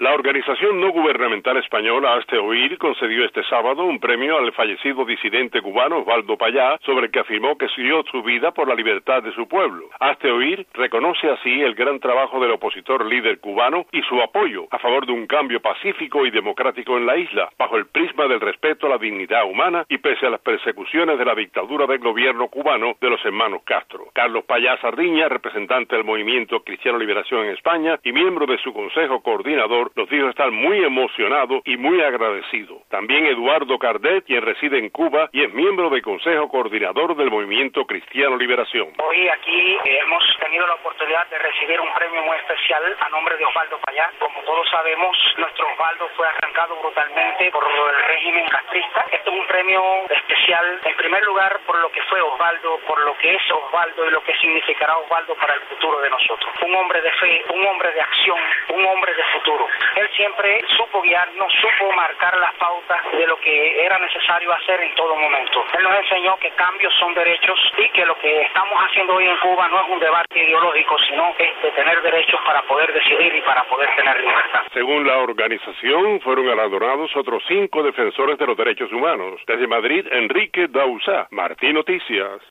La organización no gubernamental española Hazte Oír concedió este sábado un premio al fallecido disidente cubano Osvaldo Payá, sobre el que afirmó que dio su vida por la libertad de su pueblo. Hazte Oír reconoce así el gran trabajo del opositor líder cubano y su apoyo a favor de un cambio pacífico y democrático en la isla, bajo el prisma del respeto a la dignidad humana y pese a las persecuciones de la dictadura del gobierno cubano de los hermanos Castro. Carlos Payá Sardiña, representante del Movimiento Cristiano Liberación en España y miembro de su consejo coordinador, nos dijo estar muy emocionado y muy agradecido. También Eduardo Cardet, quien reside en Cuba y es miembro del consejo coordinador del Movimiento Cristiano Liberación. Hoy aquí hemos tenido la oportunidad de recibir un premio muy especial a nombre de Osvaldo Payá. Como todos sabemos, nuestro Osvaldo fue arrancado brutalmente por el régimen castrista. Este es un premio especial, en primer lugar, por lo que fue Osvaldo, por lo que es Osvaldo y lo que significará Osvaldo para el futuro de nosotros. Un hombre de fe, un hombre de acción, un hombre de futuro. Él siempre supo guiarnos, supo marcar las pautas de lo que era necesario hacer en todo momento. Él nos enseñó que cambios son derechos y que lo que estamos haciendo hoy en Cuba no es un debate ideológico, sino es de tener derechos para poder decidir y para poder tener libertad. Según la organización, fueron galardonados otros 5 defensores de los derechos humanos. Desde Madrid, Enrique Dauzá, Martín Noticias.